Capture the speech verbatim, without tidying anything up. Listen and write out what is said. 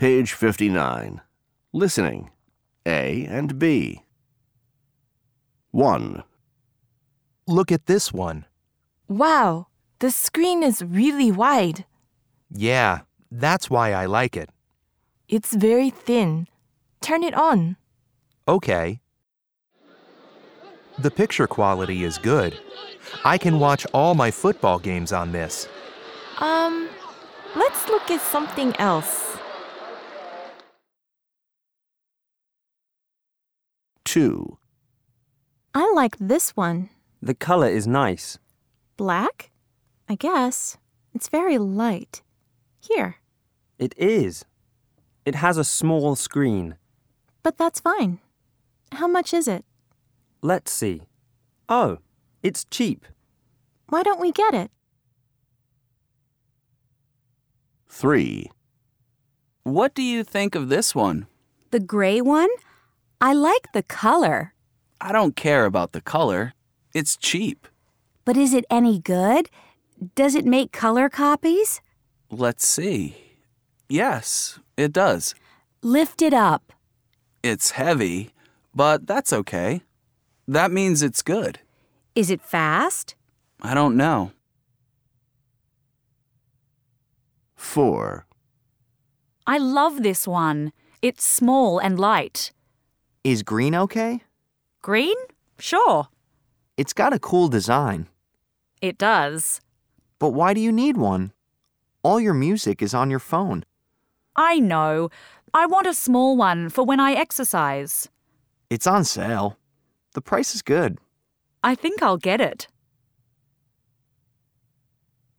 Page fifty-nine. Listening. A and B. one. Look at this one. Wow, the screen is really wide. Yeah, that's why I like it. It's very thin. Turn it on. Okay. The picture quality is good. I can watch all my football games on this. Um, let's look at something else. two. I like this one. The color is nice. Black? I guess. It's very light. Here. It is. It has a small screen. But that's fine. How much is it? Let's see. Oh, it's cheap. Why don't we get it? three. What do you think of this one? The gray one? I like the color. I don't care about the color. It's cheap. But is it any good? Does it make color copies? Let's see. Yes, it does. Lift it up. It's heavy, but that's okay. That means it's good. Is it fast? I don't know. four. I love this one. It's small and light. Is green okay? Green? Sure. It's got a cool design. It does. But why do you need one? All your music is on your phone. I know. I want a small one for when I exercise. It's on sale. The price is good. I think I'll get it.